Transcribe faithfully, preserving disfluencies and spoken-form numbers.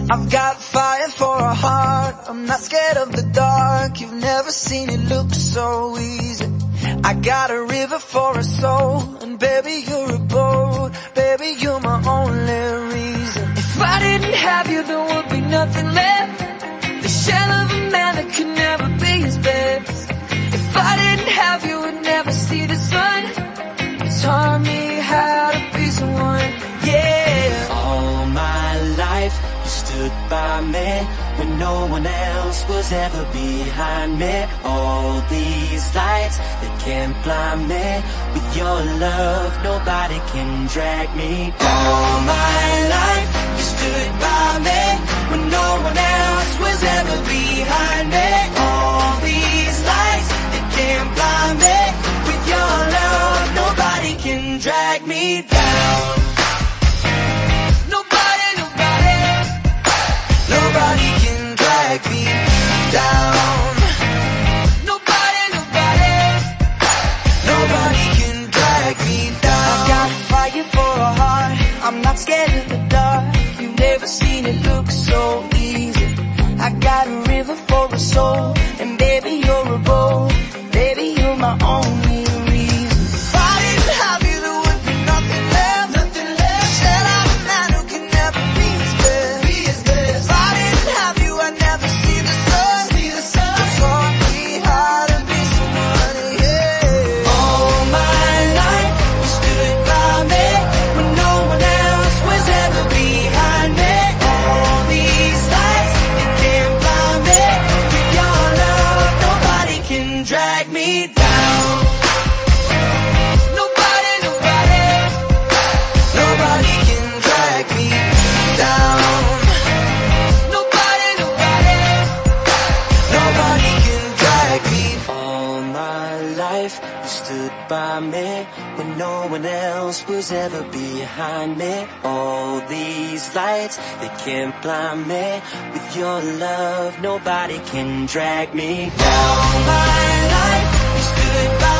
I've got fire for a heart, I'm not scared of the dark. You've never seen it look so easy. I got a river for a soul, and baby you're a boat. Baby you're my only reason. If I didn't have you there would be nothing left. The shell of a man that could never be his best. If I didn't have you would never see the sun. You taught me how to be someone, yeah. All my life you stood by me when no one else was ever behind me. All these lights, they can't blind me. With your love, nobody can drag me down. All my life, you stood by me when no one else was ever behind me. All these lights, they can't blind me. With your love, nobody can drag me down. Nobody, nobody, nobody can drag me down. Nobody, nobody, nobody can drag me down. I've got fire for a heart, I'm not scared of the dark. You've never seen it look so easy. I got a river for a soul, and baby you're a boat. Baby you're my only reason. If I didn't have you there would be nothing left. Nothing left. Said I'm a man who can never be his best. Be his best. If I didn't have you I'd never see the sun. See the sun. You taught me how to be someone, yeah. All my life you stood by me when no one else was ever behind me. All these lights, they can't blind me. With your love, nobody can drag me down. Nobody, nobody, nobody can drag me down. Nobody, nobody, nobody can drag me. All my life you stood by me when no one else was ever behind me. All these lights, they can't blind me. With your love, nobody can drag me down. All my life you stood by